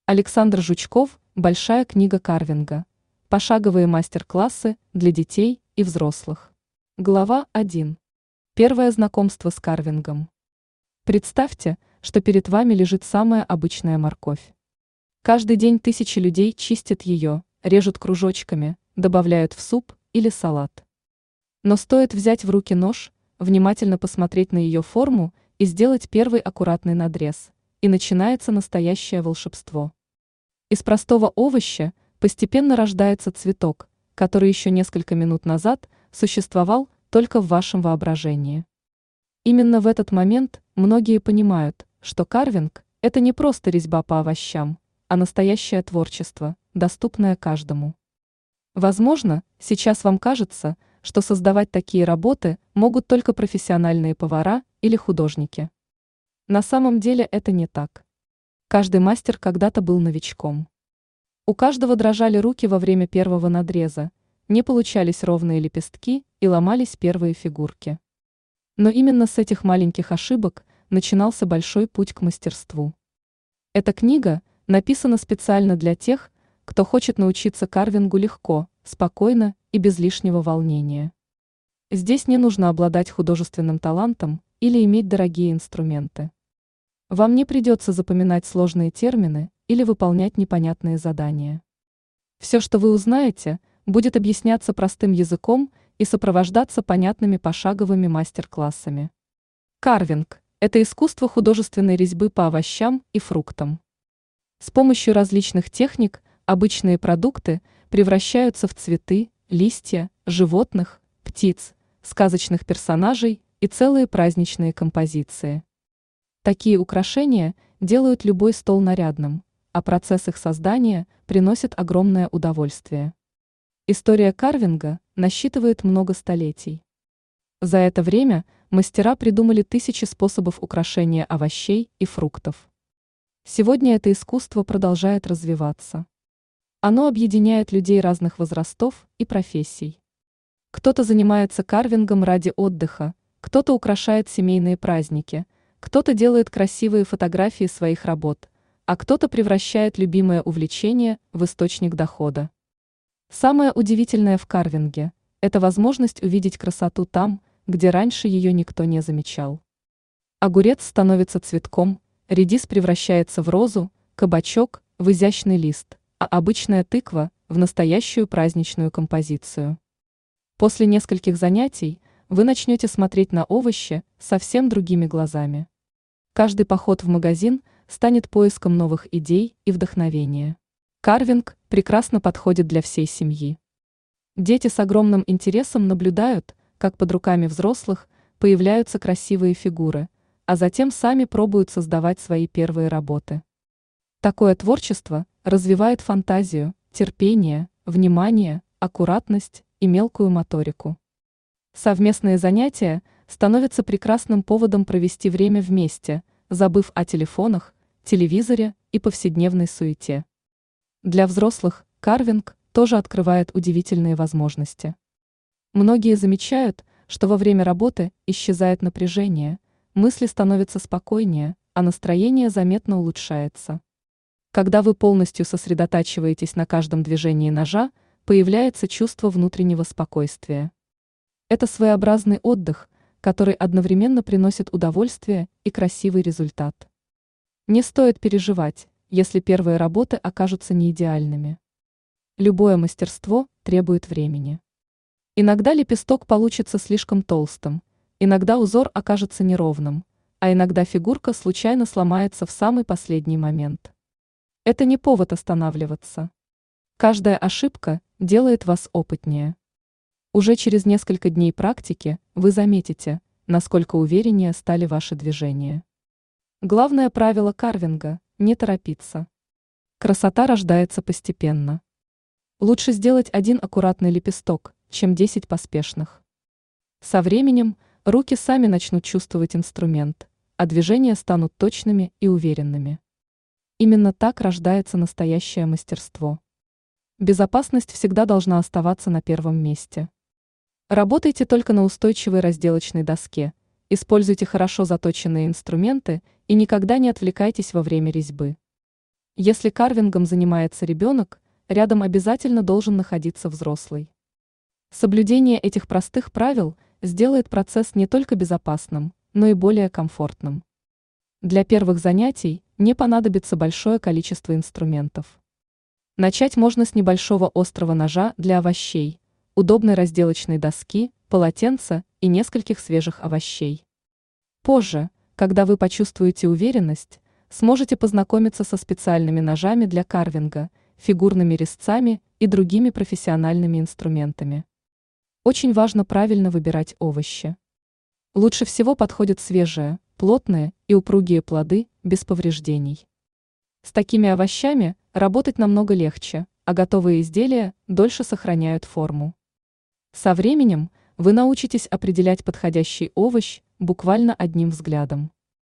Александр Жучков «Большая книга карвинга. Пошаговые мастер-классы для детей и взрослых». Глава 1. Первое знакомство с карвингом. Представьте, что перед вами лежит самая обычная морковь. Каждый день тысячи людей чистят ее, режут кружочками, добавляют в суп или салат. Но стоит взять в руки нож, внимательно посмотреть на ее форму и сделать первый аккуратный надрез, и начинается настоящее волшебство. Из простого овоща постепенно рождается цветок, который еще несколько минут назад существовал только в вашем воображении. Именно в этот момент многие понимают, что карвинг – это не просто резьба по овощам, а настоящее творчество, доступное каждому. Возможно, сейчас вам кажется, что создавать такие работы могут только профессиональные повара или художники. На самом деле это не так. Каждый мастер когда-то был новичком. У каждого дрожали руки во время первого надреза, не получались ровные лепестки и ломались первые фигурки. Но именно с этих маленьких ошибок начинался большой путь к мастерству. Эта книга написана специально для тех, кто хочет научиться карвингу легко, спокойно и без лишнего волнения. Здесь не нужно обладать художественным талантом или иметь дорогие инструменты. Вам не придется запоминать сложные термины или выполнять непонятные задания. Все, что вы узнаете, будет объясняться простым языком и сопровождаться понятными пошаговыми мастер-классами. Карвинг – это искусство художественной резьбы по овощам и фруктам. С помощью различных техник обычные продукты превращаются в цветы, листья, животных, птиц, сказочных персонажей и целые праздничные композиции. Такие украшения делают любой стол нарядным, а процесс их создания приносит огромное удовольствие. История карвинга насчитывает много столетий. За это время мастера придумали тысячи способов украшения овощей и фруктов. Сегодня это искусство продолжает развиваться. Оно объединяет людей разных возрастов и профессий. Кто-то занимается карвингом ради отдыха, кто-то украшает семейные праздники, кто-то делает красивые фотографии своих работ, а кто-то превращает любимое увлечение в источник дохода. Самое удивительное в карвинге – это возможность увидеть красоту там, где раньше ее никто не замечал. Огурец становится цветком, редис превращается в розу, кабачок – в изящный лист, а обычная тыква – в настоящую праздничную композицию. После нескольких занятий вы начнете смотреть на овощи совсем другими глазами. Каждый поход в магазин станет поиском новых идей и вдохновения. Карвинг прекрасно подходит для всей семьи. Дети с огромным интересом наблюдают, как под руками взрослых появляются красивые фигуры, а затем сами пробуют создавать свои первые работы. Такое творчество развивает фантазию, терпение, внимание, аккуратность и мелкую моторику. Совместные занятия становятся прекрасным поводом провести время вместе, забыв о телефонах, телевизоре и повседневной суете. Для взрослых карвинг тоже открывает удивительные возможности. Многие замечают, что во время работы исчезает напряжение, мысли становятся спокойнее, а настроение заметно улучшается. Когда вы полностью сосредотачиваетесь на каждом движении ножа, появляется чувство внутреннего спокойствия. Это своеобразный отдых, который одновременно приносит удовольствие и красивый результат. Не стоит переживать, если первые работы окажутся неидеальными. Любое мастерство требует времени. Иногда лепесток получится слишком толстым, иногда узор окажется неровным, а иногда фигурка случайно сломается в самый последний момент. Это не повод останавливаться. Каждая ошибка делает вас опытнее. Уже через несколько дней практики вы заметите, насколько увереннее стали ваши движения. Главное правило карвинга – не торопиться. Красота рождается постепенно. Лучше сделать один аккуратный лепесток, чем 10 поспешных. Со временем руки сами начнут чувствовать инструмент, а движения станут точными и уверенными. Именно так рождается настоящее мастерство. Безопасность всегда должна оставаться на первом месте. Работайте только на устойчивой разделочной доске, используйте хорошо заточенные инструменты и никогда не отвлекайтесь во время резьбы. Если карвингом занимается ребенок, рядом обязательно должен находиться взрослый. Соблюдение этих простых правил сделает процесс не только безопасным, но и более комфортным. Для первых занятий не понадобится большое количество инструментов. Начать можно с небольшого острого ножа для овощей, удобной разделочной доски, полотенца и нескольких свежих овощей. Позже, когда вы почувствуете уверенность, сможете познакомиться со специальными ножами для карвинга, фигурными резцами и другими профессиональными инструментами. Очень важно правильно выбирать овощи. Лучше всего подходят свежие, плотные и упругие плоды без повреждений. С такими овощами работать намного легче, а готовые изделия дольше сохраняют форму. Со временем вы научитесь определять подходящий овощ буквально одним взглядом.